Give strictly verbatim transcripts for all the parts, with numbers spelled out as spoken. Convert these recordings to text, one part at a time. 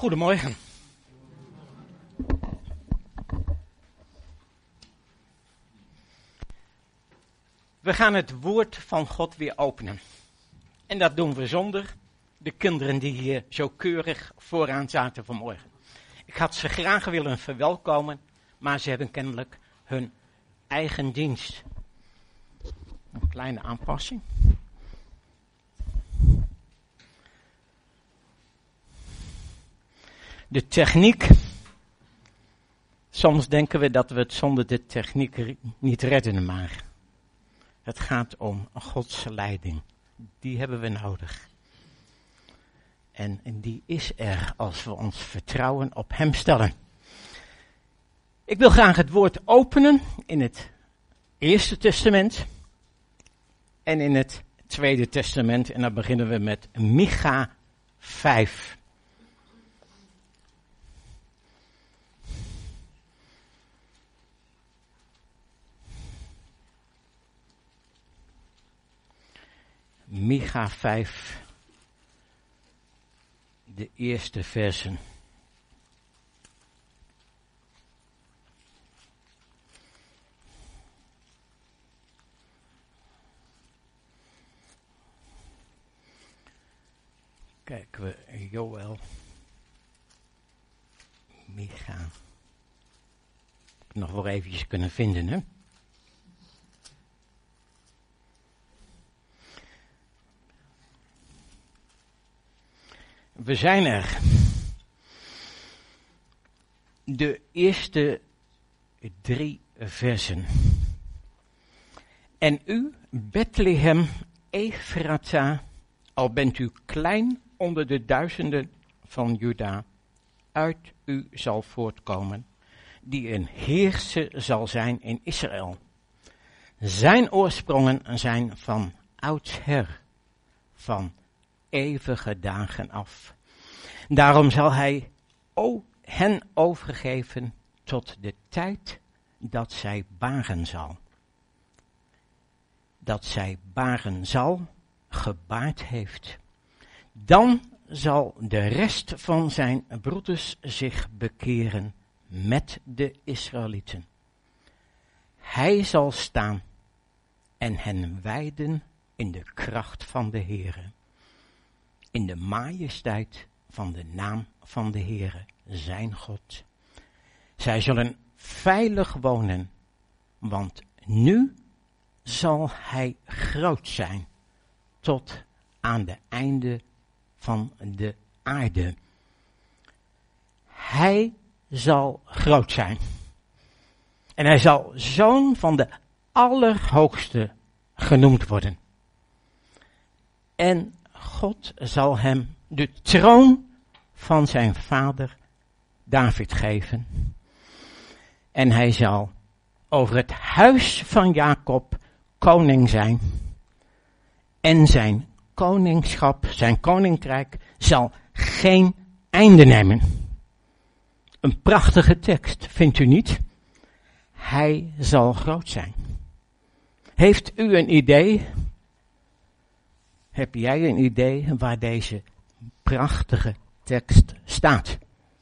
Goedemorgen. We gaan het woord van God weer openen. En dat doen we zonder de kinderen die hier zo keurig vooraan zaten vanmorgen. Ik had ze graag willen verwelkomen, maar ze hebben kennelijk hun eigen dienst. Een kleine aanpassing. De techniek. Soms denken we dat we het zonder de techniek niet redden, maar het gaat om Gods leiding. Die hebben we nodig. En, en die is er als we ons vertrouwen op Hem stellen. Ik wil graag het woord openen in het Eerste Testament en in het Tweede Testament. En dan beginnen we met Micha vijf. Micha vijf, de eerste versen. Kijken we Joël, Micha. Nog wel eventjes kunnen vinden, hè? We zijn er. De eerste drie versen. En u, Bethlehem, Ephrata, al bent u klein onder de duizenden van Juda, uit u zal voortkomen, die een heerser zal zijn in Israël. Zijn oorsprongen zijn van oudsher, van eeuwige dagen af. Daarom zal hij o, hen overgeven tot de tijd dat zij baren zal. Dat zij baren zal, gebaard heeft. Dan zal de rest van zijn broeders zich bekeren met de Israëlieten. Hij zal staan en hen wijden in de kracht van de Heere. In de majesteit van de naam van de Heere, zijn God. Zij zullen veilig wonen, want nu zal hij groot zijn tot aan de einde van de aarde. Hij zal groot zijn. En hij zal zoon van de Allerhoogste genoemd worden. En God zal hem de troon van zijn vader David geven. En hij zal over het huis van Jacob koning zijn. En zijn koningschap, zijn koninkrijk, zal geen einde nemen. Een prachtige tekst, vindt u niet? Hij zal groot zijn. Heeft u een idee? Heb jij een idee waar deze prachtige tekst staat?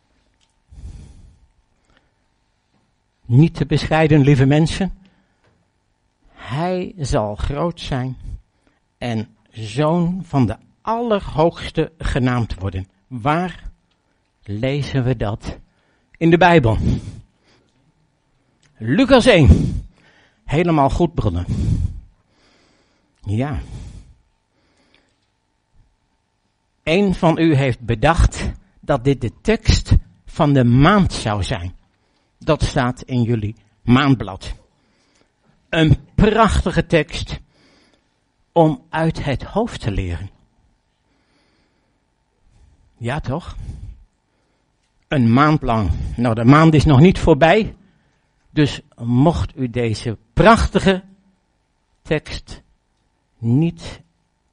Niet te bescheiden, lieve mensen. Hij zal groot zijn en zoon van de Allerhoogste genaamd worden. Waar lezen we dat in de Bijbel? Lucas één. Helemaal goed, bronnen. Ja. Een van u heeft bedacht dat dit de tekst van de maand zou zijn. Dat staat in jullie maandblad. Een prachtige tekst om uit het hoofd te leren. Ja, toch? Een maand lang. Nou, de maand is nog niet voorbij. Dus mocht u deze prachtige tekst niet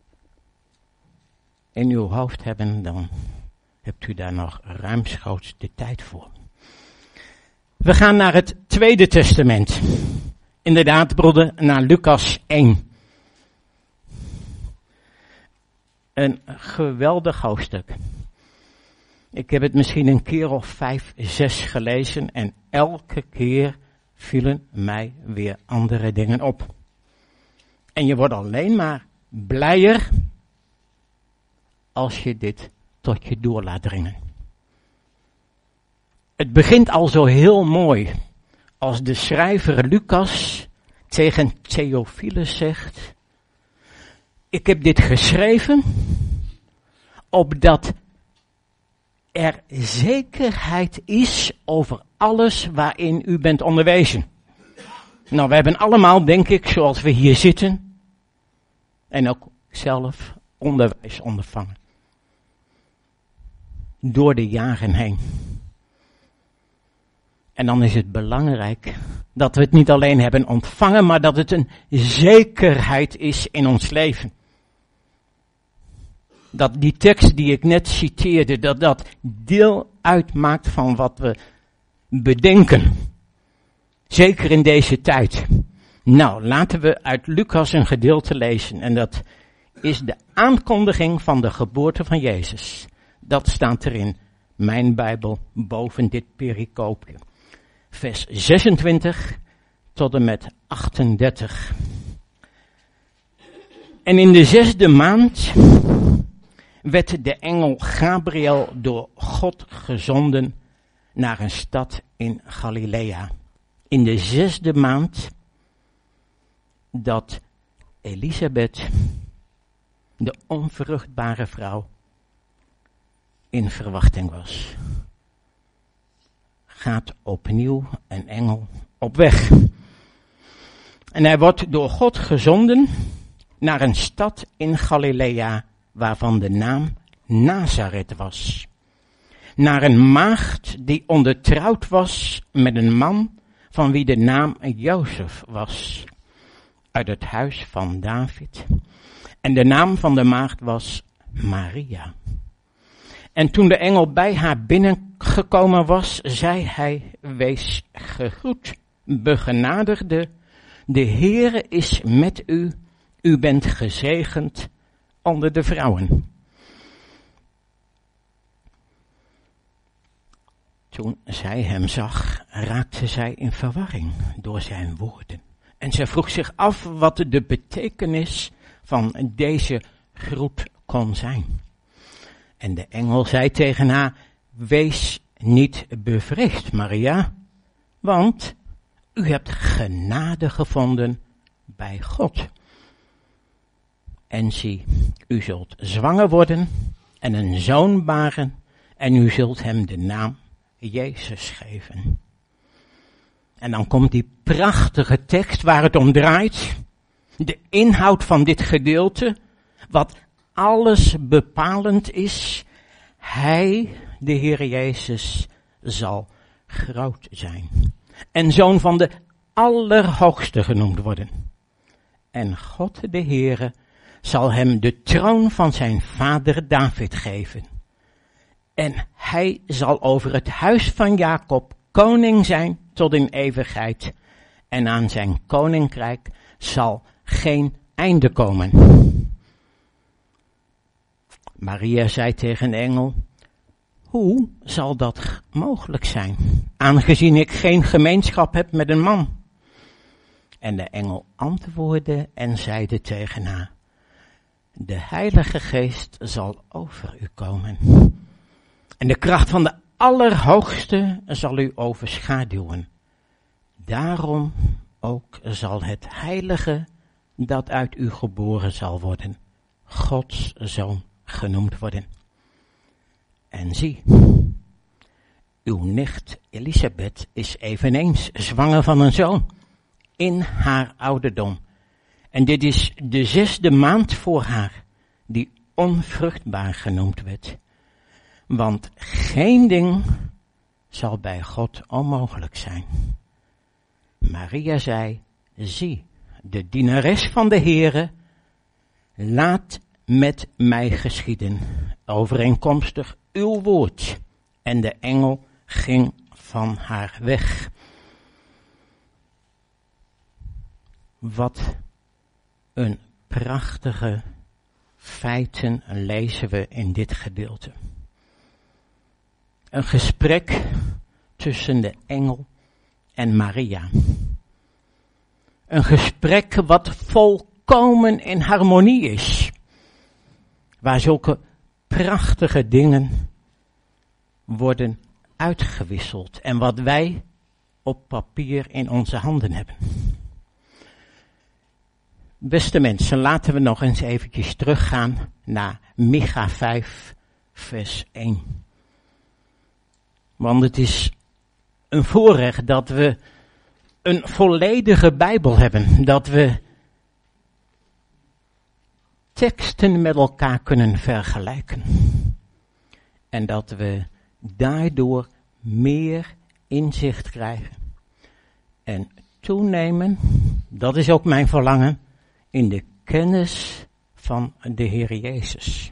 in uw hoofd hebben, dan hebt u daar nog ruimschoots de tijd voor. We gaan naar het Tweede Testament. Inderdaad, broeder, naar Lucas één. Een geweldig hoofdstuk. Ik heb het misschien een keer of vijf, zes gelezen en elke keer vielen mij weer andere dingen op. En je wordt alleen maar blijer als je dit tot je door laat dringen. Het begint al zo heel mooi als de schrijver Lucas tegen Theophilus zegt: ik heb dit geschreven opdat er zekerheid is over alles waarin u bent onderwezen. Nou, we hebben allemaal, denk ik, zoals we hier zitten, en ook zelf onderwijs ondervangen. Door de jaren heen. En dan is het belangrijk dat we het niet alleen hebben ontvangen, maar dat het een zekerheid is in ons leven. Dat die tekst die ik net citeerde, dat dat deel uitmaakt van wat we bedenken. Zeker in deze tijd. Nou, laten we uit Lucas een gedeelte lezen. En dat is de aankondiging van de geboorte van Jezus. Dat staat er in mijn Bijbel boven dit pericoopje. Vers zesentwintig tot en met achtendertig. En in de zesde maand werd de engel Gabriel door God gezonden naar een stad in Galilea. In de zesde maand dat Elisabeth, de onvruchtbare vrouw, in verwachting was. Gaat opnieuw een engel op weg. En hij wordt door God gezonden naar een stad in Galilea, waarvan de naam Nazareth was. Naar een maagd die ondertrouwd was met een man van wie de naam Jozef was, uit het huis van David. En de naam van de maagd was Maria. En toen de engel bij haar binnengekomen was, zei hij: wees gegroet, begenadigde, de Heere is met u, u bent gezegend onder de vrouwen. Toen zij hem zag, raakte zij in verwarring door zijn woorden. En zij vroeg zich af wat de betekenis van deze groet kon zijn. En de engel zei tegen haar: wees niet bevreesd, Maria, want u hebt genade gevonden bij God. En zie, u zult zwanger worden en een zoon baren en u zult hem de naam Jezus geven. En dan komt die prachtige tekst waar het om draait. De inhoud van dit gedeelte, wat alles bepalend is. Hij, de Heer Jezus, zal groot zijn. En zoon van de Allerhoogste genoemd worden. En God, de Heere, zal hem de troon van zijn vader David geven. En hij zal over het huis van Jacob koning zijn tot in eeuwigheid. En aan zijn koninkrijk zal geen einde komen. Maria zei tegen de engel: hoe zal dat mogelijk zijn, aangezien ik geen gemeenschap heb met een man? En de engel antwoordde en zeide tegen haar: de Heilige Geest zal over u komen. En de kracht van de Allerhoogste zal u overschaduwen. Daarom ook zal het Heilige dat uit u geboren zal worden, Gods Zoon genoemd worden. En zie, uw nicht Elisabeth is eveneens zwanger van een zoon in haar ouderdom. En dit is de zesde maand voor haar, die onvruchtbaar genoemd werd. Want geen ding zal bij God onmogelijk zijn. Maria zei: zie, de dienares van de Heere, laat met mij geschieden, overeenkomstig uw woord. En de engel ging van haar weg. Wat een prachtige feiten lezen we in dit gedeelte. Een gesprek tussen de engel en Maria. Een gesprek wat volkomen in harmonie is. Waar zulke prachtige dingen worden uitgewisseld. En wat wij op papier in onze handen hebben. Beste mensen, laten we nog eens eventjes teruggaan naar Micha vijf, vers één. Want het is een voorrecht dat we een volledige Bijbel hebben. Dat we teksten met elkaar kunnen vergelijken. En dat we daardoor meer inzicht krijgen. En toenemen, dat is ook mijn verlangen, in de kennis van de Heer Jezus.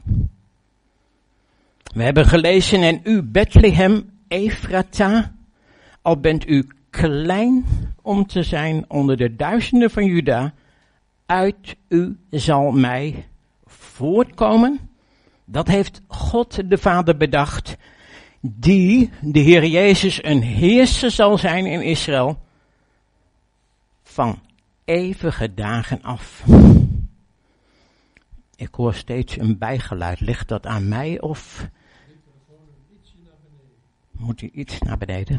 We hebben gelezen, en u Bethlehem Ephrata, al bent u klein om te zijn onder de duizenden van Juda, uit u zal mij voortkomen. Dat heeft God de Vader bedacht, die, de Heer Jezus, een heerser zal zijn in Israël, van eeuwige dagen af. Ik hoor steeds een bijgeluid. Ligt dat aan mij of moet u iets naar beneden?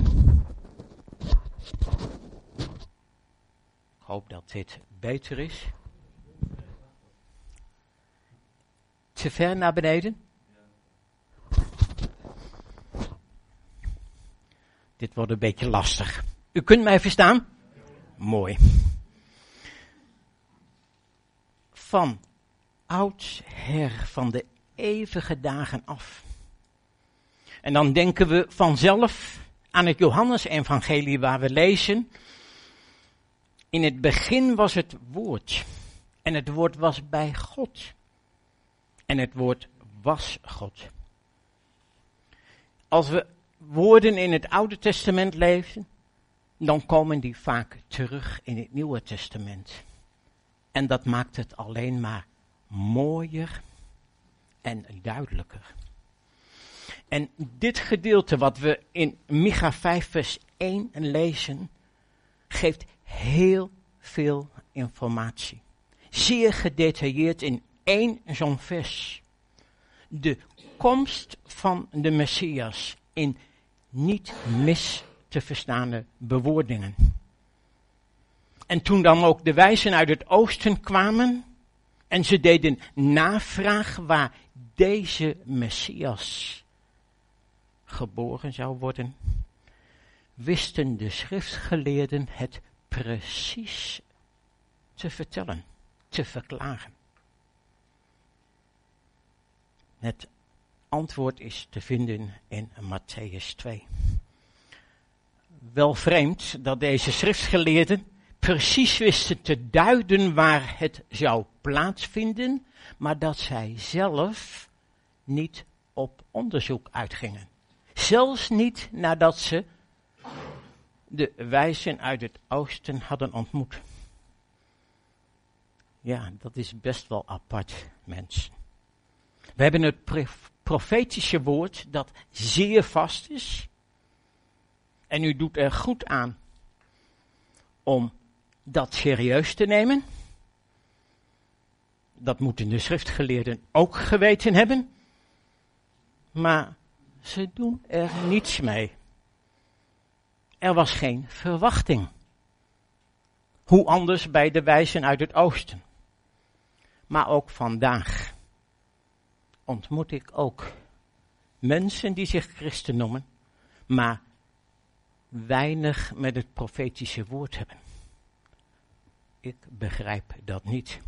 Ik hoop dat dit beter is. Te ver naar beneden? Dit wordt een beetje lastig. U kunt mij verstaan? Mooi. Van oudsher, van de eeuwige dagen af. En dan denken we vanzelf aan het Johannesevangelie waar we lezen. In het begin was het woord. En het woord was bij God. En het woord was God. Als we woorden in het Oude Testament lezen, dan komen die vaak terug in het Nieuwe Testament. En dat maakt het alleen maar mooier en duidelijker. En dit gedeelte wat we in Micha vijf vers één lezen, geeft heel veel informatie. Zeer gedetailleerd in één zo'n vers. De komst van de Messias in niet mis te verstaande bewoordingen. En toen dan ook de wijzen uit het oosten kwamen en ze deden navraag waar deze Messias geboren zou worden, wisten de schriftgeleerden het precies te vertellen, te verklaren. Het antwoord is te vinden in Matthäus twee. Wel vreemd dat deze schriftgeleerden precies wisten te duiden waar het zou plaatsvinden, maar dat zij zelf niet op onderzoek uitgingen. Zelfs niet nadat ze de wijzen uit het oosten hadden ontmoet. Ja, dat is best wel apart, mensen. We hebben het profetische woord dat zeer vast is. En u doet er goed aan om dat serieus te nemen. Dat moeten de schriftgeleerden ook geweten hebben. Maar ze doen er niets mee. Er was geen verwachting. Hoe anders bij de wijzen uit het oosten. Maar ook vandaag ontmoet ik ook mensen die zich christen noemen, maar weinig met het profetische woord hebben. Ik begrijp dat niet.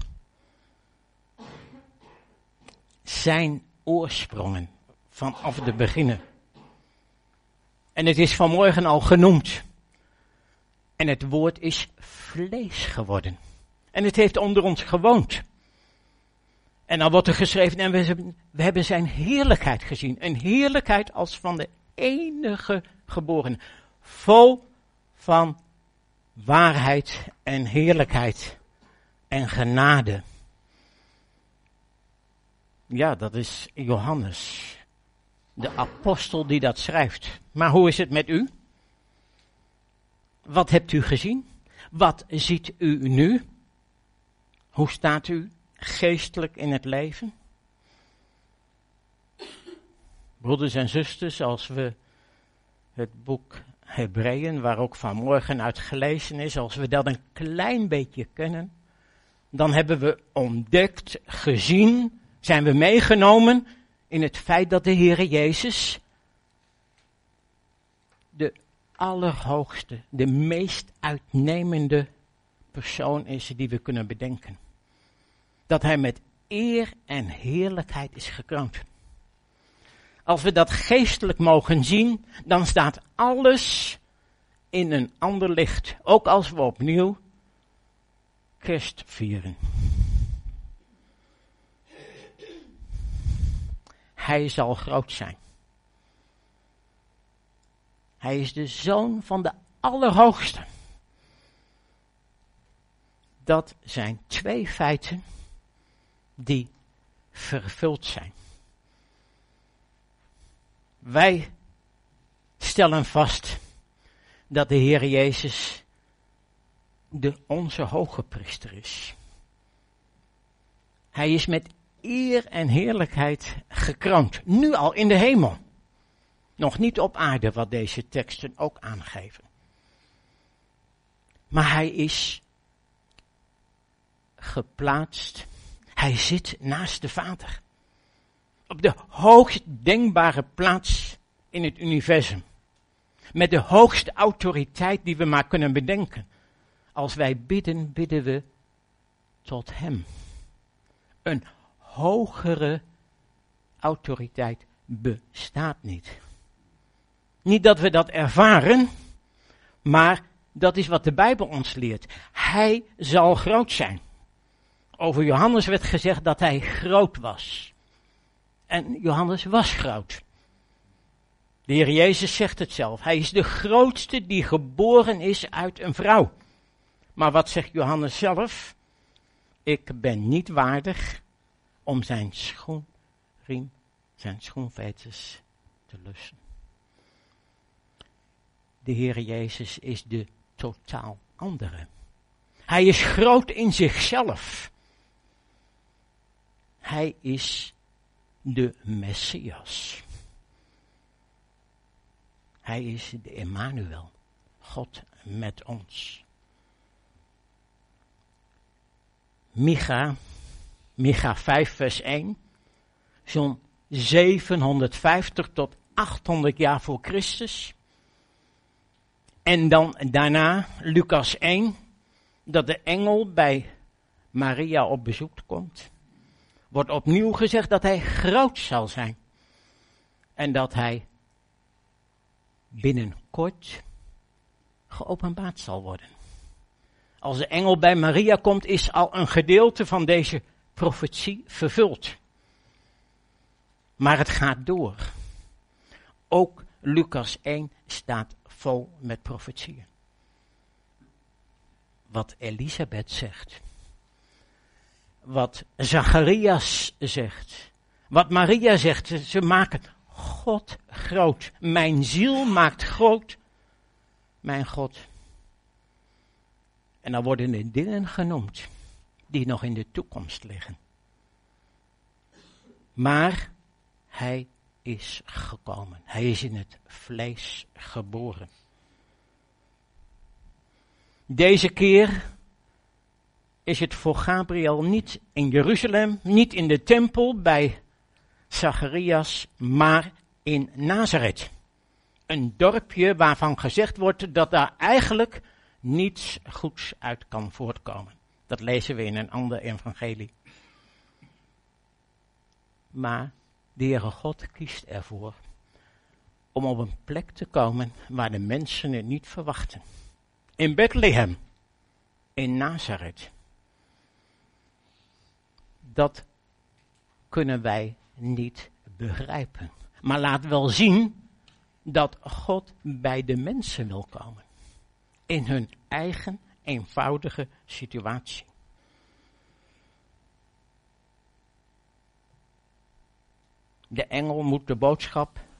Zijn oorsprongen vanaf de beginnen. En het is vanmorgen al genoemd. En het woord is vlees geworden. En het heeft onder ons gewoond. En dan wordt er geschreven, en we hebben, we hebben zijn heerlijkheid gezien. Een heerlijkheid als van de enige geborene. Vol van waarheid en heerlijkheid en genade. Ja, dat is Johannes. de apostel die dat schrijft. Maar hoe is het met u? Wat hebt u gezien? Wat ziet u nu? Hoe staat u geestelijk in het leven? Broeders en zusters, als we het boek Hebreeën, waar ook vanmorgen uit gelezen is, als we dat een klein beetje kennen, dan hebben we ontdekt, gezien, zijn we meegenomen in het feit dat de Heere Jezus de allerhoogste, de meest uitnemende persoon is die we kunnen bedenken. Dat hij met eer en heerlijkheid is gekroond. Als we dat geestelijk mogen zien, dan staat alles in een ander licht. Ook als we opnieuw kerst vieren. Hij zal groot zijn. Hij is de zoon van de Allerhoogste. Dat zijn twee feiten die vervuld zijn. Wij stellen vast dat de Heer Jezus de onze hoge priester is. Hij is met eer en heerlijkheid gekroond, nu al in de hemel. Nog niet op aarde, wat deze teksten ook aangeven. Maar hij is geplaatst, hij zit naast de Vader. Op de hoogst denkbare plaats in het universum. Met de hoogste autoriteit die we maar kunnen bedenken. Als wij bidden, bidden we tot hem. Een hogere autoriteit bestaat niet. Niet dat we dat ervaren, maar dat is wat de Bijbel ons leert. Hij zal groot zijn. Over Johannes werd gezegd dat hij groot was. En Johannes was groot. De Heer Jezus zegt het zelf. Hij is de grootste die geboren is uit een vrouw. Maar wat zegt Johannes zelf? Ik ben niet waardig om zijn schoenriem, zijn schoenveters te lussen. De Heer Jezus is de totaal andere. Hij is groot in zichzelf. Hij is de Messias. Hij is de Emmanuel, God met ons. Micha, Micha vijf vers één, zo'n zevenhonderdvijftig tot achthonderd jaar voor Christus. En dan daarna Lucas één, dat de engel bij Maria op bezoek komt. Wordt opnieuw gezegd dat hij groot zal zijn. En dat hij binnenkort geopenbaard zal worden. Als de engel bij Maria komt, is al een gedeelte van deze profetie vervuld. Maar het gaat door. Ook Lucas één staat vol met profetieën. Wat Elisabeth zegt. Wat Zacharias zegt. Wat Maria zegt. Ze maken God groot. Mijn ziel maakt groot mijn God. En dan worden er dingen genoemd die nog in de toekomst liggen. Maar hij is gekomen. Hij is in het vlees geboren. Deze keer is het voor Gabriel niet in Jeruzalem, niet in de tempel bij Zacharias, maar in Nazareth. Een dorpje waarvan gezegd wordt dat daar eigenlijk niets goeds uit kan voortkomen. Dat lezen we in een ander evangelie. Maar de Heere God kiest ervoor om op een plek te komen waar de mensen het niet verwachten. In Bethlehem, in Nazareth. Dat kunnen wij niet begrijpen. Maar laat wel zien dat God bij de mensen wil komen. In hun eigen eenvoudige situatie. De engel moet de boodschap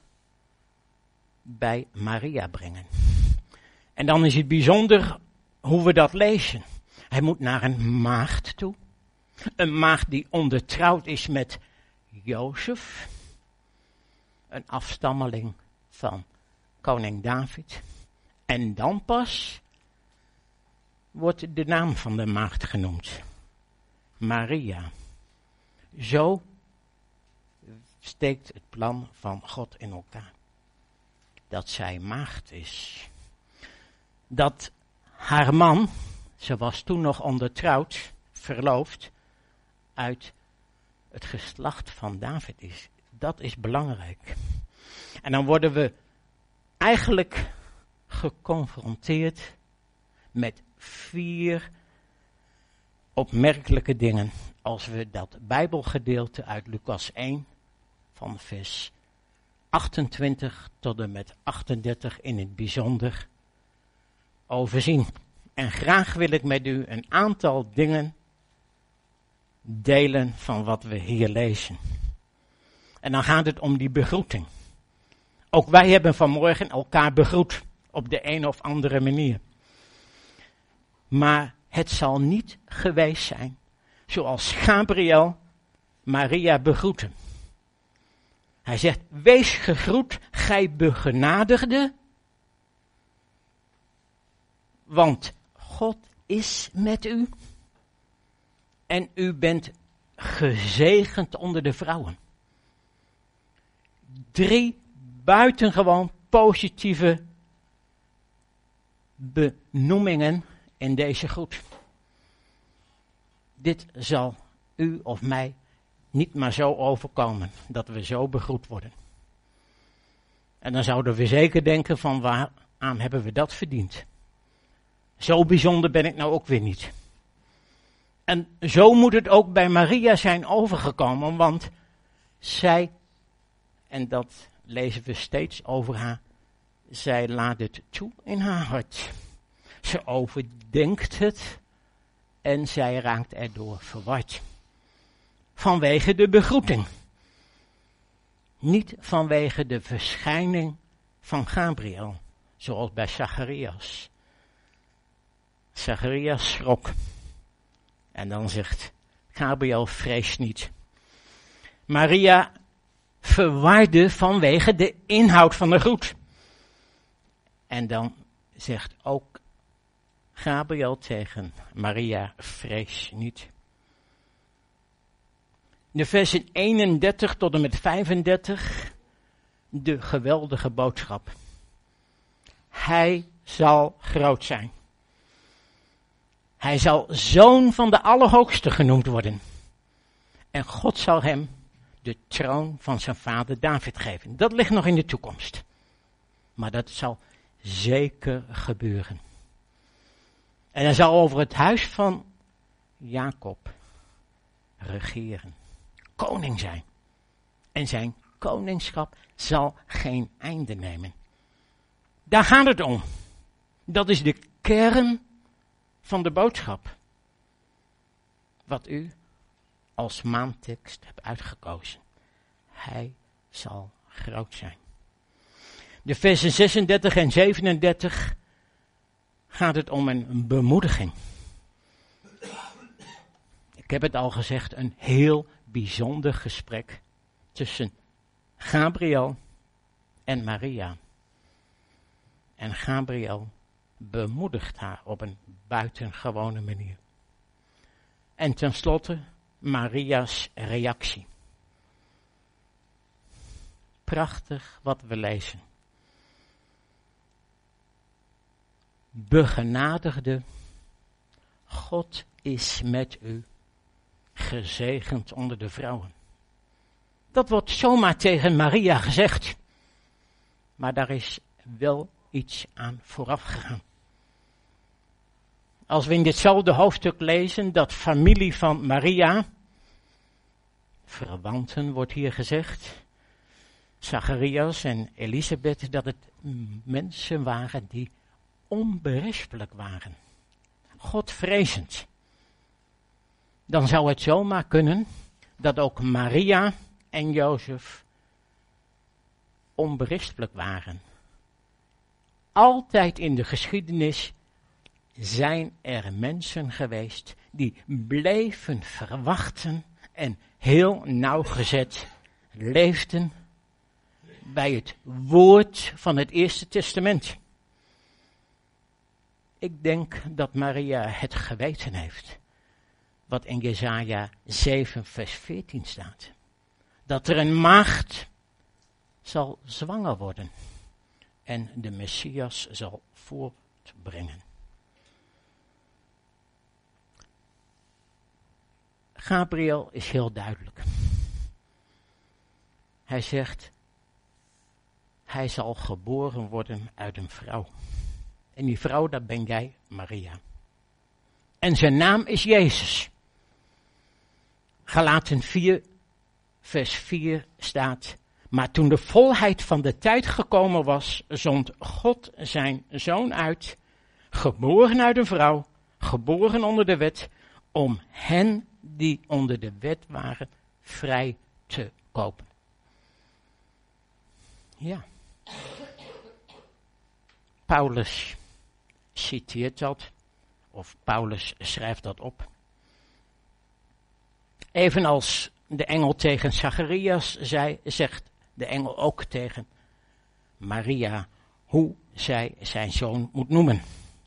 bij Maria brengen. En dan is het bijzonder hoe we dat lezen. Hij moet naar een maagd toe. Een maagd die ondertrouwd is met Jozef. Een afstammeling van koning David. En dan pas wordt de naam van de maagd genoemd. Maria. Zo steekt het plan van God in elkaar. Dat zij maagd is. Dat haar man, ze was toen nog ondertrouwd, verloofd, uit het geslacht van David is. Dat is belangrijk. En dan worden we eigenlijk geconfronteerd met vier opmerkelijke dingen. Als we dat Bijbelgedeelte uit Lucas één van vers achtentwintig tot en met achtendertig in het bijzonder overzien. En graag wil ik met u een aantal dingen delen van wat we hier lezen. En dan gaat het om die begroeting. Ook wij hebben vanmorgen elkaar begroet op de een of andere manier. Maar het zal niet geweest zijn zoals Gabriel Maria begroette. Hij zegt, wees gegroet, gij begenadigde, want God is met u en u bent gezegend onder de vrouwen. Drie buitengewoon positieve benoemingen in deze groet. Dit zal u of mij niet maar zo overkomen, dat we zo begroet worden. En dan zouden we zeker denken van waaraan hebben we dat verdiend. Zo bijzonder ben ik nou ook weer niet. En zo moet het ook bij Maria zijn overgekomen, want zij, en dat lezen we steeds over haar, zij laat het toe in haar hart. Ze overdenkt het en zij raakt erdoor verward. Vanwege de begroeting. Niet vanwege de verschijning van Gabriel, zoals bij Zacharias. Zacharias schrok. En dan zegt Gabriel, vrees niet. Maria verwarde vanwege de inhoud van de groet. En dan zegt ook Gabriel tegen Maria, vrees niet. De versen eenendertig tot en met vijfendertig, de geweldige boodschap. Hij zal groot zijn. Hij zal zoon van de Allerhoogste genoemd worden. En God zal hem de troon van zijn vader David geven. Dat ligt nog in de toekomst. Maar dat zal zeker gebeuren. En hij zal over het huis van Jacob regeren. Koning zijn. En zijn koningschap zal geen einde nemen. Daar gaat het om. Dat is de kern van de boodschap. Wat u als maandtekst hebt uitgekozen. Hij zal groot zijn. De versen zesendertig en zevenendertig gaat het om een bemoediging. Ik heb het al gezegd, een heel bijzonder gesprek tussen Gabriel en Maria. En Gabriel bemoedigt haar op een buitengewone manier. En tenslotte Maria's reactie. Prachtig wat we lezen. Begenadigde, God is met u, gezegend onder de vrouwen. Dat wordt zomaar tegen Maria gezegd. Maar daar is wel iets aan vooraf gegaan. Als we in ditzelfde hoofdstuk lezen dat familie van Maria, verwanten wordt hier gezegd, Zacharias en Elisabeth, dat het mensen waren die onberispelijk waren. Godvrezend. Dan zou het zomaar kunnen dat ook Maria en Jozef onberispelijk waren. Altijd in de geschiedenis zijn er mensen geweest die bleven verwachten en heel nauwgezet leefden bij het woord van het Eerste Testament. Ik denk dat Maria het geweten heeft, wat in Jesaja zeven vers veertien staat. Dat er een maagd zal zwanger worden en de Messias zal voortbrengen. Gabriel is heel duidelijk. Hij zegt, hij zal geboren worden uit een vrouw. En die vrouw, dat ben jij, Maria. En zijn naam is Jezus. Galaten vier, vers vier staat, maar toen de volheid van de tijd gekomen was, zond God zijn zoon uit, geboren uit een vrouw, geboren onder de wet, om hen die onder de wet waren vrij te kopen. Ja. Paulus citeert dat, of Paulus schrijft dat op. Evenals de engel tegen Zacharias zei, zegt de engel ook tegen Maria hoe zij zijn zoon moet noemen.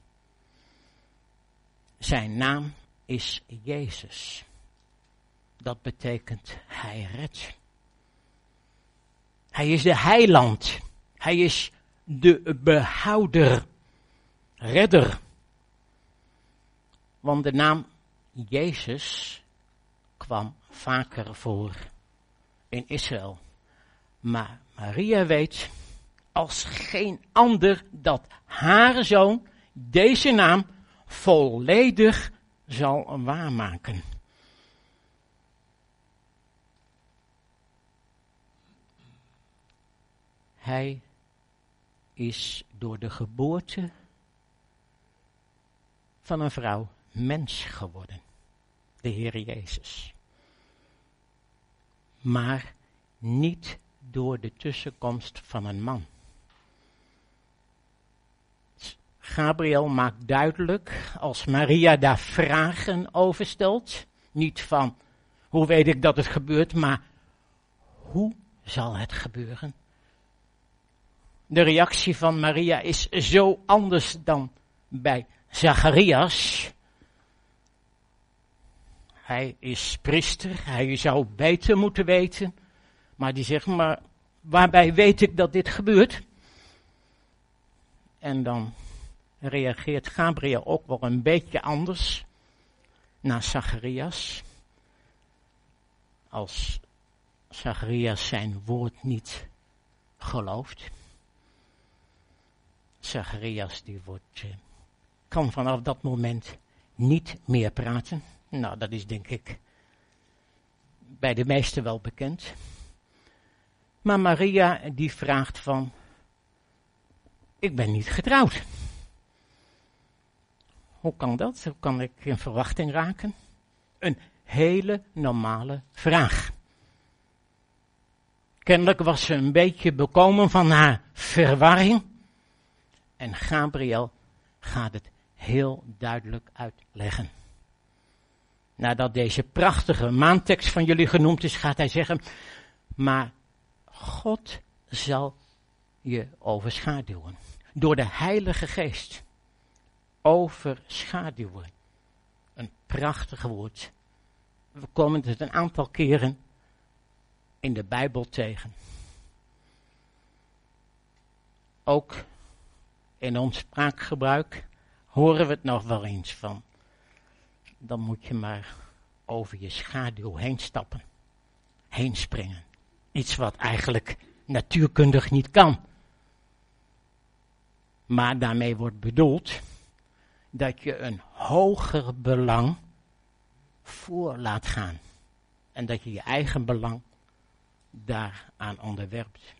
Zijn naam is Jezus. Dat betekent hij redt. Hij is de heiland. Hij is de behouder, redder. Want de naam Jezus kwam vaker voor in Israël. Maar Maria weet als geen ander dat haar zoon deze naam volledig zal waarmaken. Hij is door de geboorte van een vrouw mens geworden, de Heer Jezus. Maar niet door de tussenkomst van een man. Gabriel maakt duidelijk, als Maria daar vragen over stelt, niet van hoe weet ik dat het gebeurt, maar hoe zal het gebeuren? De reactie van Maria is zo anders dan bij Zacharias. Hij is priester, hij zou beter moeten weten, maar die zegt, maar waarbij weet ik dat dit gebeurt? En dan reageert Gabriel ook wel een beetje anders naar Zacharias. Als Zacharias zijn woord niet gelooft. Zacharias die wordt, kan vanaf dat moment niet meer praten. Nou, dat is denk ik bij de meesten wel bekend. Maar Maria die vraagt van, ik ben niet getrouwd. Hoe kan dat? Hoe kan ik in verwachting raken? Een hele normale vraag. Kennelijk was ze een beetje bekomen van haar verwarring. En Gabriel gaat het heel duidelijk uitleggen. Nadat deze prachtige maantekst van jullie genoemd is, gaat hij zeggen, maar God zal je overschaduwen. Door de Heilige Geest. Overschaduwen. Een prachtig woord. We komen het een aantal keren in de Bijbel tegen. Ook in ons spraakgebruik horen we het nog wel eens van. Dan moet je maar over je schaduw heen stappen. Heen springen. Iets wat eigenlijk natuurkundig niet kan. Maar daarmee wordt bedoeld dat je een hoger belang voor laat gaan. En dat je je eigen belang daaraan onderwerpt.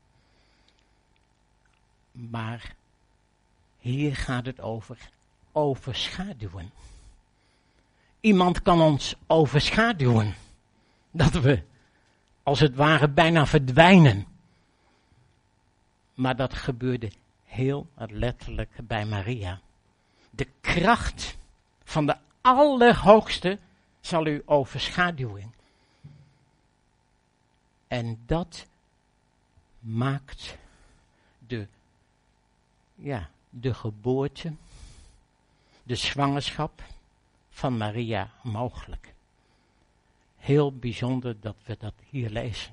Maar hier gaat het over overschaduwen. Iemand kan ons overschaduwen. Dat we als het ware bijna verdwijnen. Maar dat gebeurde heel letterlijk bij Maria. De kracht van de Allerhoogste zal u overschaduwen. En dat maakt de, ja, de geboorte, de zwangerschap van Maria mogelijk. Heel bijzonder dat we dat hier lezen.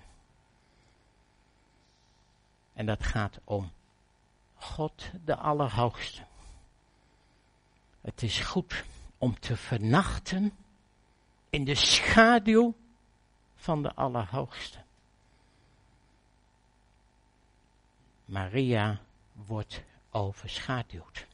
En dat gaat om God de Allerhoogste. Het is goed om te vernachten in de schaduw van de Allerhoogste. Maria wordt overschaduwd.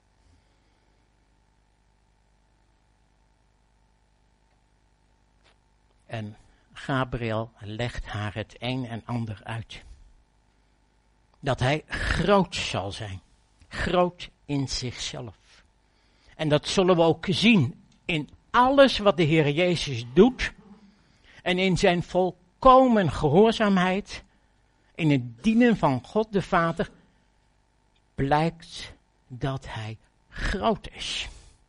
En Gabriel legt haar het een en ander uit. Dat hij groot zal zijn. Groot in zichzelf. En dat zullen we ook zien in alles wat de Heer Jezus doet. En in zijn volkomen gehoorzaamheid. In het dienen van God de Vader. Blijkt dat hij groot is.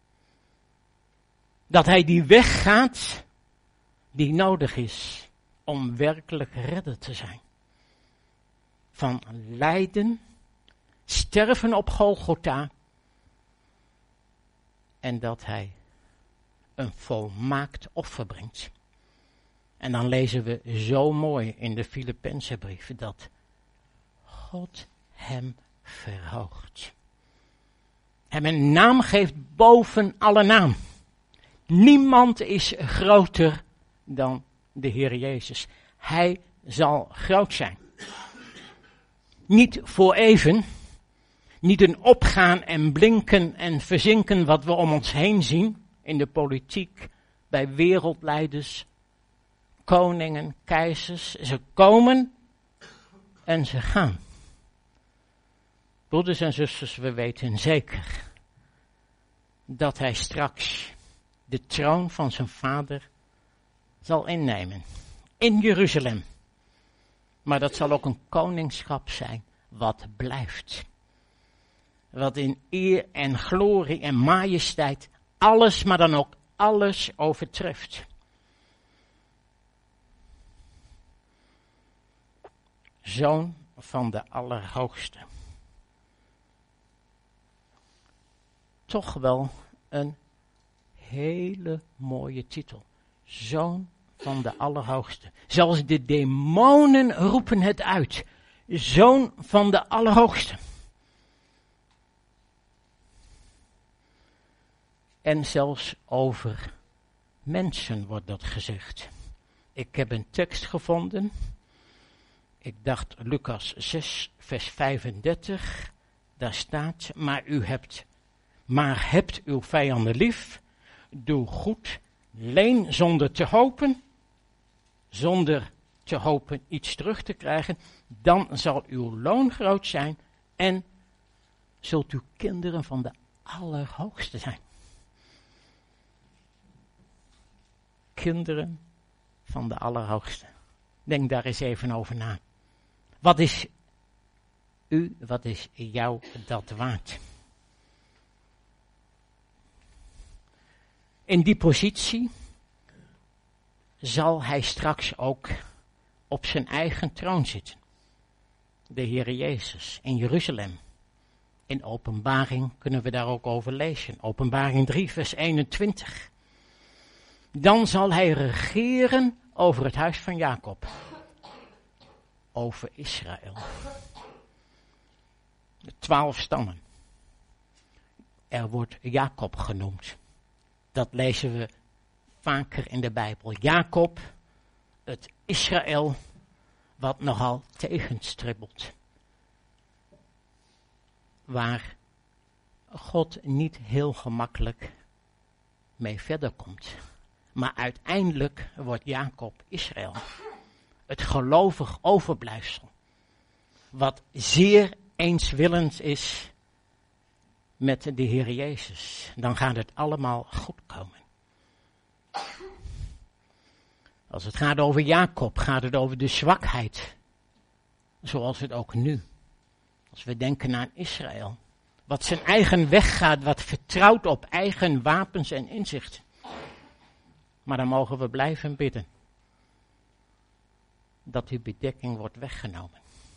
Dat hij die weg gaat die nodig is om werkelijk redder te zijn. Van lijden, sterven op Golgotha en dat hij een volmaakt offer brengt. En dan lezen we zo mooi in de Filippenzenbrief dat God hem verhoogt. Hem een naam geeft boven alle naam. Niemand is groter dan de Heer Jezus. Hij zal groot zijn. Niet voor even, niet een opgaan en blinken en verzinken wat we om ons heen zien in de politiek, bij wereldleiders, koningen, keizers. Ze komen en ze gaan. Broeders en zusters, we weten zeker dat hij straks de troon van zijn vader zal innemen. In Jeruzalem. Maar dat zal ook een koningschap zijn wat blijft. Wat in eer en glorie en majesteit alles, maar dan ook alles overtreft. Zoon van de Allerhoogste. Toch wel een hele mooie titel. Zoon van de Allerhoogste. Zelfs de demonen roepen het uit. Zoon van de Allerhoogste. En zelfs over mensen wordt dat gezegd. Ik heb een tekst gevonden. Ik dacht Lucas zes vers vijfendertig. Daar staat, maar u hebt, maar hebt uw vijanden lief. Doe goed, leen zonder te hopen. Zonder te hopen iets terug te krijgen. Dan zal uw loon groot zijn. En zult u kinderen van de Allerhoogste zijn. Kinderen van de Allerhoogste. Denk daar eens even over na. Wat is u, wat is jou dat waard? In die positie zal hij straks ook op zijn eigen troon zitten. De Heer Jezus in Jeruzalem. In Openbaring kunnen we daar ook over lezen. Openbaring drie vers eenentwintig. Dan zal hij regeren over het huis van Jacob. Over Israël. De twaalf stammen. Er wordt Jacob genoemd. Dat lezen we vaker in de Bijbel. Jacob, het Israël, wat nogal tegenstribbelt. Waar God niet heel gemakkelijk mee verder komt. Maar uiteindelijk wordt Jacob Israël. Het gelovig overblijfsel. Wat zeer eenswillend is met de Heer Jezus. Dan gaat het allemaal goed komen. Als het gaat over Jacob, gaat het over de zwakheid. Zoals het ook nu Als we denken aan Israël. Wat zijn eigen weg gaat, wat vertrouwt op eigen wapens en inzichten. Maar dan mogen we blijven bidden. Dat die bedekking wordt weggenomen.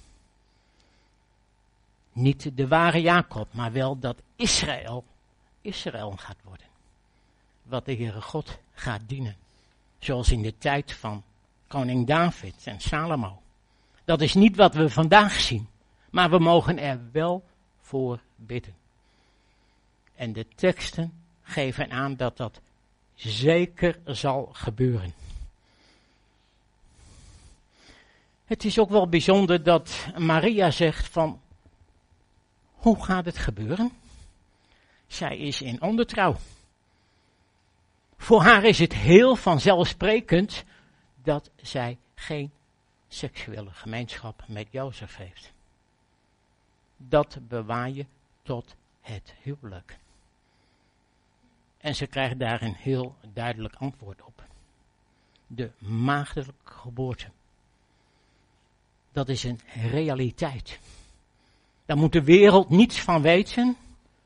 Niet de ware Jacob, maar wel dat Israël, Israël gaat worden. Wat de Heere God gaat dienen. Zoals in de tijd van koning David en Salomo. Dat is niet wat we vandaag zien. Maar we mogen er wel voor bidden. En de teksten geven aan dat dat zeker zal gebeuren. Het is ook wel bijzonder dat Maria zegt van, hoe gaat het gebeuren? Zij is in ondertrouw. Voor haar is het heel vanzelfsprekend dat zij geen seksuele gemeenschap met Jozef heeft. Dat bewaar je tot het huwelijk. En ze krijgt daar een heel duidelijk antwoord op. De maagdelijke geboorte. Dat is een realiteit. Daar moet de wereld niets van weten.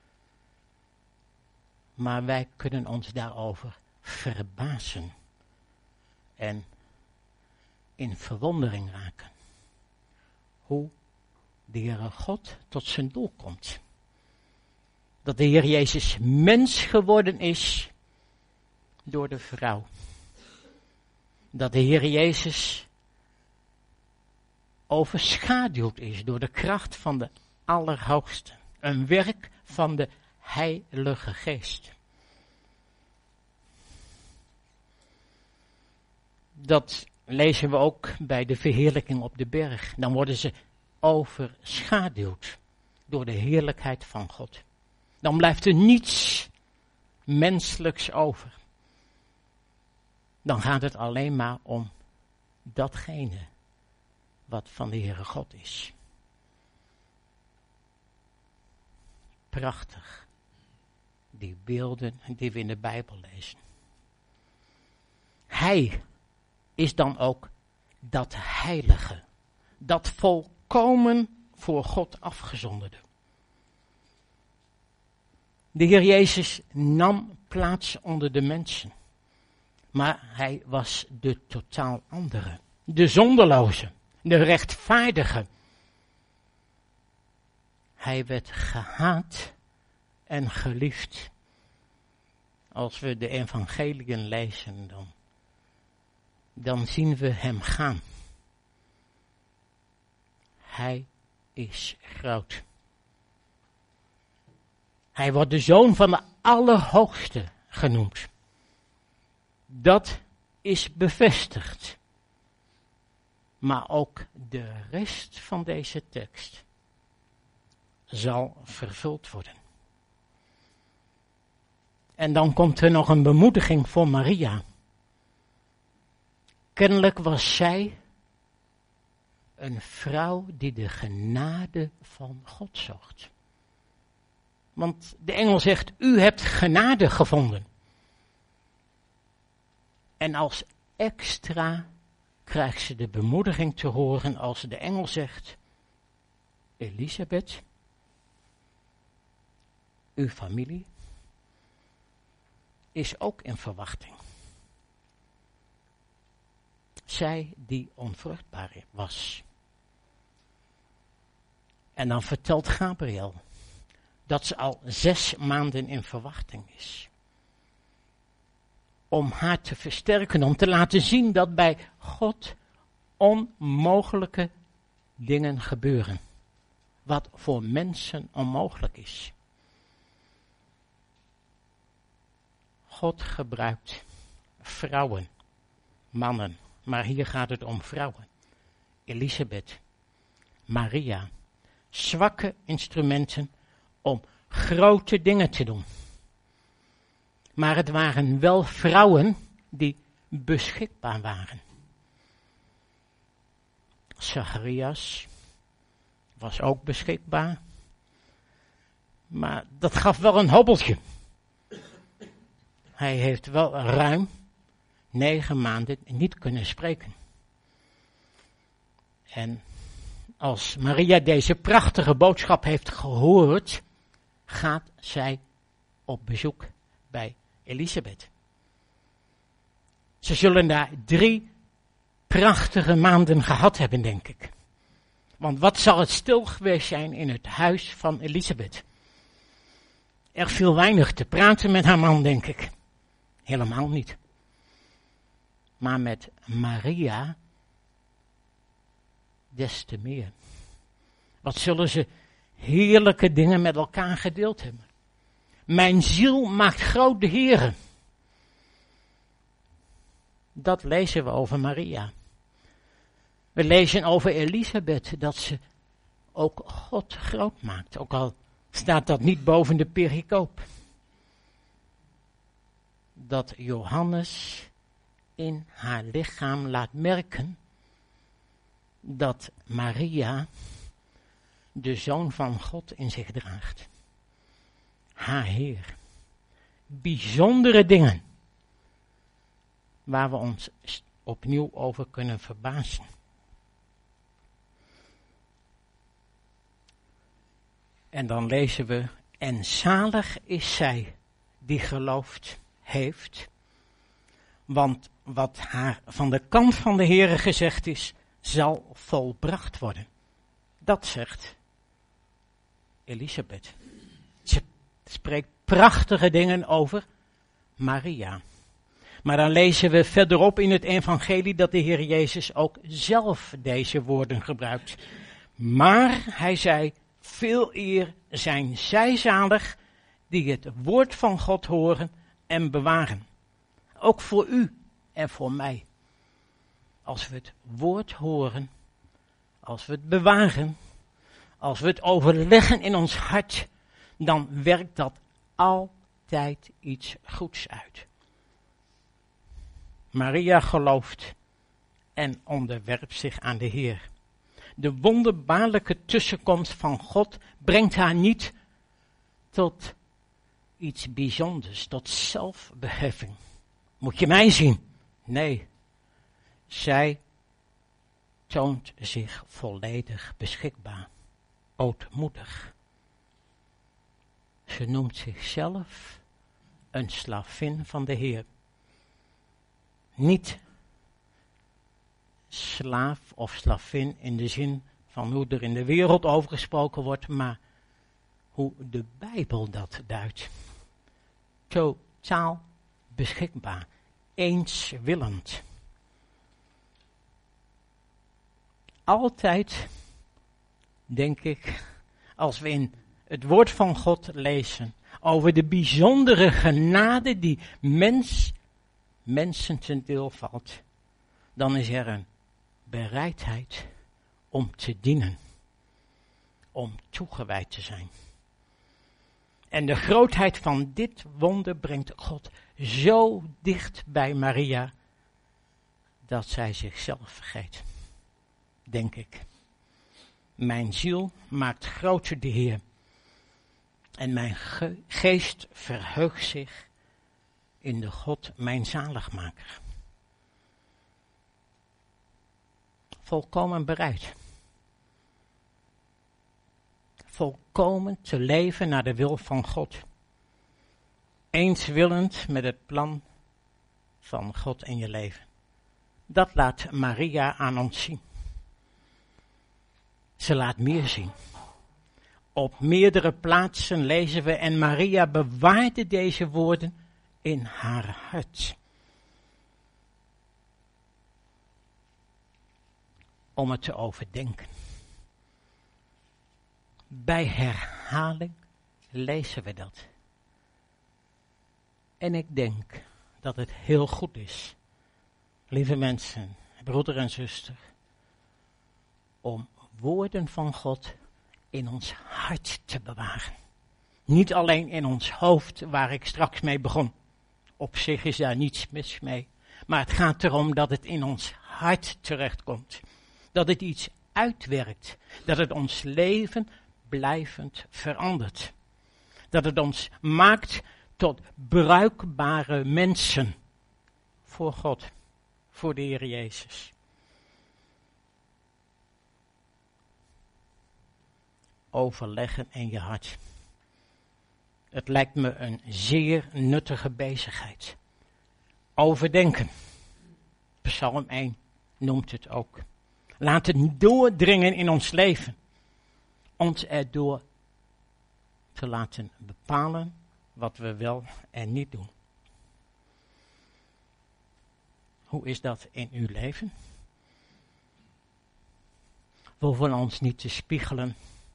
Maar wij kunnen ons daarover verbazen. En in verwondering raken. Hoe de Heere God tot zijn doel komt. Dat de Heer Jezus mens geworden is door de vrouw. Dat de Heer Jezus overschaduwd is door de kracht van de Allerhoogste. Een werk van de Heilige Geest. Dat lezen we ook bij de verheerlijking op de berg. Dan worden ze overschaduwd door de heerlijkheid van God. Dan blijft er niets menselijks over. Dan gaat het alleen maar om datgene wat van de Heere God is. Prachtig, die beelden die we in de Bijbel lezen. Hij is dan ook dat heilige, dat volkomen voor God afgezonderde. De Heer Jezus nam plaats onder de mensen, maar hij was de totaal andere, de zonderloze, de rechtvaardige. Hij werd gehaat en geliefd. Als we de evangeliën lezen, dan, dan zien we hem gaan. Hij is groot. Hij wordt de zoon van de Allerhoogste genoemd. Dat is bevestigd. Maar ook de rest van deze tekst zal vervuld worden. En dan komt er nog een bemoediging voor Maria. Kennelijk was zij een vrouw die de genade van God zocht. Want de engel zegt, u hebt genade gevonden. En als extra krijgt ze de bemoediging te horen als de engel zegt, Elisabeth, uw familie is ook in verwachting. Zij die onvruchtbaar was. En dan vertelt Gabriel dat ze al zes maanden in verwachting is. Om haar te versterken, om te laten zien dat bij God onmogelijke dingen gebeuren. Wat voor mensen onmogelijk is. God gebruikt vrouwen, mannen, maar hier gaat het om vrouwen. Elisabeth, Maria, zwakke instrumenten om grote dingen te doen. Maar het waren wel vrouwen die beschikbaar waren. Zacharias was ook beschikbaar. Maar dat gaf wel een hobbeltje. Hij heeft wel ruim negen maanden niet kunnen spreken. En als Maria deze prachtige boodschap heeft gehoord, gaat zij op bezoek bij Elisabeth. Ze zullen daar drie prachtige maanden gehad hebben, denk ik. Want wat zal het stil geweest zijn in het huis van Elisabeth? Er viel weinig te praten met haar man, denk ik. Helemaal niet. Maar met Maria des te meer. Wat zullen ze heerlijke dingen met elkaar gedeeld hebben. Mijn ziel maakt groot de Heere. Dat lezen we over Maria. We lezen over Elisabeth dat ze ook God groot maakt. Ook al staat dat niet boven de pericoop. Dat Johannes in haar lichaam laat merken dat Maria de Zoon van God in zich draagt. Haar Heer. Bijzondere dingen waar we ons opnieuw over kunnen verbazen. En dan lezen we, en zalig is zij die geloofd heeft, want wat haar van de kant van de Heere gezegd is, zal volbracht worden. Dat zegt Elisabeth. Ze spreekt prachtige dingen over Maria. Maar dan lezen we verderop in het evangelie dat de Heer Jezus ook zelf deze woorden gebruikt. Maar hij zei, veel eer zijn zij zalig die het woord van God horen en bewaren. Ook voor u en voor mij. Als we het woord horen, als we het bewaren, als we het overleggen in ons hart, dan werkt dat altijd iets goeds uit. Maria gelooft en onderwerpt zich aan de Heer. De wonderbaarlijke tussenkomst van God brengt haar niet tot iets bijzonders, tot zelfbeheffing. Moet je mij zien? Nee, zij toont zich volledig beschikbaar, ootmoedig. Ze noemt zichzelf een slavin van de Heer. Niet slaaf of slavin in de zin van hoe er in de wereld over gesproken wordt, maar hoe de Bijbel dat duidt. Totaal beschikbaar, eenswillend. Altijd, denk ik, als we in het woord van God lezen over de bijzondere genade die mens, mensen ten deel valt, dan is er een bereidheid om te dienen, om toegewijd te zijn. En de grootheid van dit wonder brengt God zo dicht bij Maria, dat zij zichzelf vergeet, denk ik. Mijn ziel maakt groot de Heer, en mijn ge- geest verheugt zich in de God, mijn zaligmaker. Volkomen bereid. Volkomen te leven naar de wil van God. Eenswillend met het plan van God in je leven. Dat laat Maria aan ons zien. Ze laat meer zien. Op meerdere plaatsen lezen we, en Maria bewaarde deze woorden in haar hart. Om het te overdenken. Bij herhaling lezen we dat. En ik denk dat het heel goed is, lieve mensen, broeder en zuster, om woorden van God in ons hart te bewaren. Niet alleen in ons hoofd, waar ik straks mee begon. Op zich is daar niets mis mee. Maar het gaat erom dat het in ons hart terechtkomt. Dat het iets uitwerkt. Dat het ons leven blijvend verandert. Dat het ons maakt tot bruikbare mensen. Voor God. Voor de Heer Jezus. overleggen in je hart. Het lijkt me een zeer nuttige bezigheid. Overdenken. Psalm één noemt het ook. Laat het doordringen in ons leven. Ons erdoor te laten bepalen wat we wel en niet doen. Hoe is dat in uw leven? We hoeven ons niet te spiegelen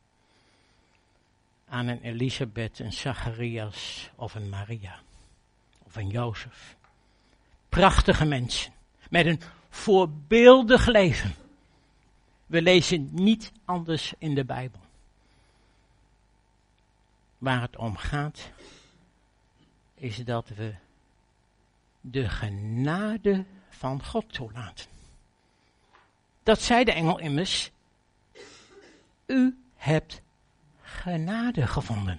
aan een Elisabeth, een Zacharias of een Maria of een Jozef. Prachtige mensen met een voorbeeldig leven. We lezen niet anders in de Bijbel. Waar het om gaat is dat we de genade van God toelaten. Dat zei de engel immers. U hebt genade gevonden.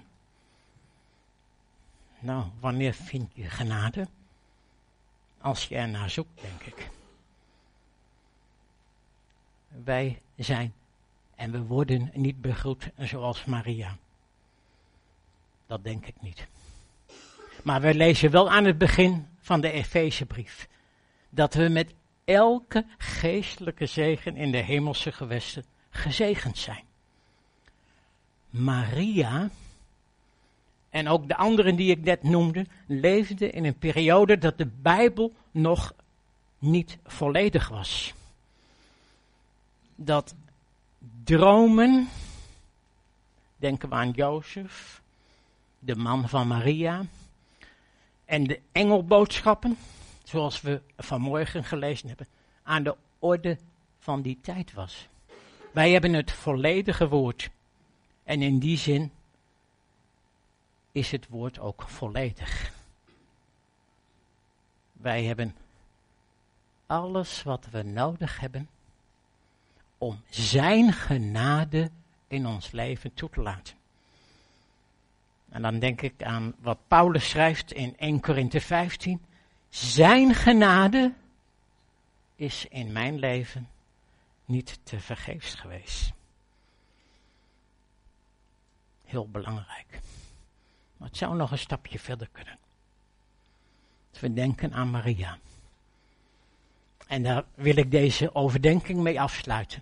Nou, wanneer vind je genade? Als je ernaar zoekt, denk ik. Wij zijn en we worden niet begroet zoals Maria. Dat denk ik niet. Maar we lezen wel aan het begin van de Efezebrief dat we met elke geestelijke zegen in de hemelse gewesten gezegend zijn. Maria en ook de anderen die ik net noemde, leefden in een periode dat de Bijbel nog niet volledig was. Dat dromen, denken we aan Jozef, de man van Maria, en de engelboodschappen, zoals we vanmorgen gelezen hebben, aan de orde van die tijd was. Wij hebben het volledige woord. En in die zin is het woord ook volledig. Wij hebben alles wat we nodig hebben om zijn genade in ons leven toe te laten. En dan denk ik aan wat Paulus schrijft in Eerste Korinthe vijftien. Zijn genade is in mijn leven niet te vergeefs geweest. Heel belangrijk. Maar het zou nog een stapje verder kunnen. We denken aan Maria. En daar wil ik deze overdenking mee afsluiten.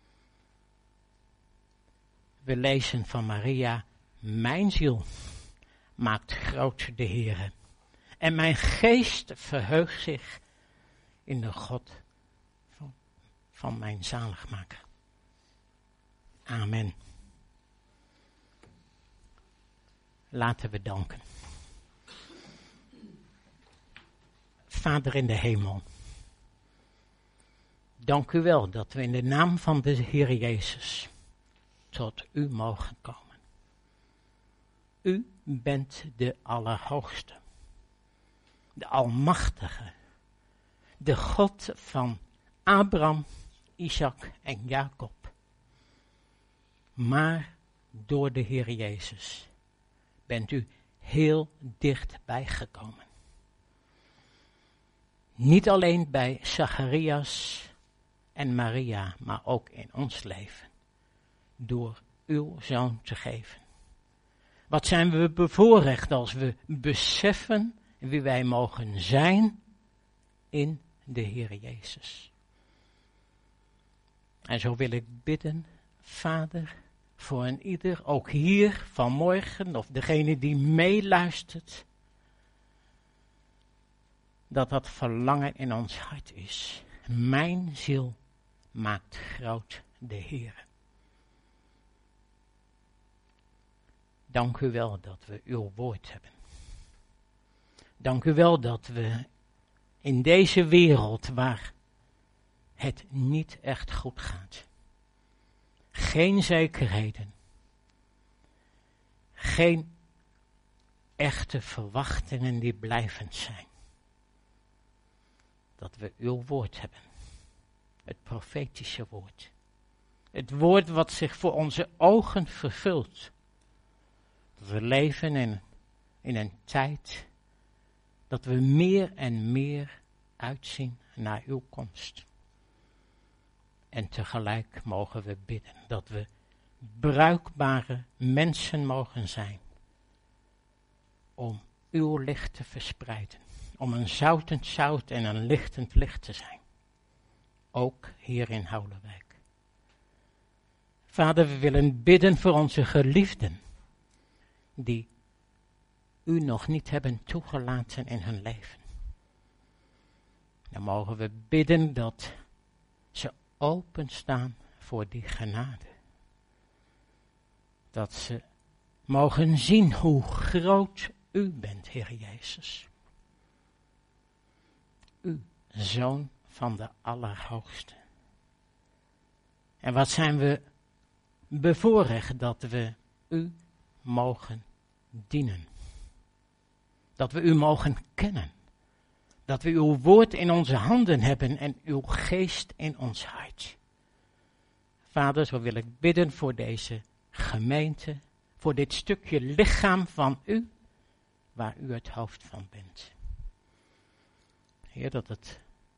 We lezen van Maria: mijn ziel maakt groot de Heere. En mijn geest verheugt zich in de God van, van mijn zaligmaker. Amen. Laten we danken. Vader in de hemel, dank u wel dat we in de naam van de Heer Jezus tot u mogen komen. U bent de Allerhoogste, de Almachtige, de God van Abraham, Isaac en Jacob. Maar door de Heer Jezus bent u heel dichtbij gekomen. Niet alleen bij Zacharias en Maria, maar ook in ons leven. Door uw zoon te geven. Wat zijn we bevoorrecht als we beseffen wie wij mogen zijn in de Heer Jezus. En zo wil ik bidden, Vader, voor een ieder, ook hier vanmorgen, of degene die meeluistert, dat dat verlangen in ons hart is. Mijn ziel maakt groot de Heer. Dank u wel dat we uw woord hebben. Dank u wel dat we in deze wereld waar het niet echt goed gaat, geen zekerheden, geen echte verwachtingen die blijvend zijn, dat we uw woord hebben. Het profetische woord. Het woord wat zich voor onze ogen vervult. We leven in, in een tijd dat we meer en meer uitzien naar uw komst. En tegelijk mogen we bidden dat we bruikbare mensen mogen zijn. Om uw licht te verspreiden. Om een zoutend zout en een lichtend licht te zijn. Ook hier in Houwelwijk. Vader, we willen bidden voor onze geliefden. Die u nog niet hebben toegelaten in hun leven. Dan mogen we bidden dat ze openstaan voor die genade. Dat ze mogen zien hoe groot u bent, Heer Jezus. U, Zoon van de Allerhoogste. En wat zijn we bevoorrecht dat we u mogen dienen. Dat we u mogen kennen. Dat we uw woord in onze handen hebben en uw geest in ons hart. Vader, zo wil ik bidden voor deze gemeente, voor dit stukje lichaam van u, waar u het hoofd van bent. Heer, dat het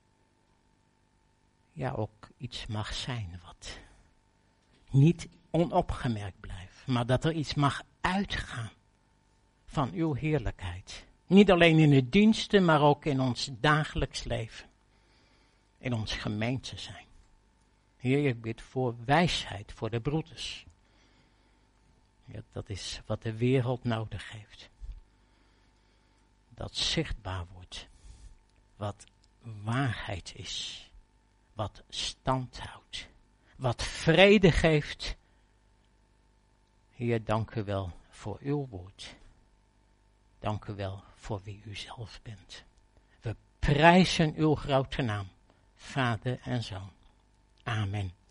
ja ook iets mag zijn wat niet onopgemerkt blijft, maar dat er iets mag uitgaan van uw heerlijkheid. Niet alleen in de diensten, maar ook in ons dagelijks leven. In ons gemeente zijn. Heer, ik bid voor wijsheid voor de broeders. Ja, dat is wat de wereld nodig heeft. Dat zichtbaar wordt. Wat waarheid is. Wat stand houdt. Wat vrede geeft. Heer, dank u wel voor uw woord. Dank u wel voor wie u zelf bent. We prijzen uw grote naam, Vader en Zoon. Amen.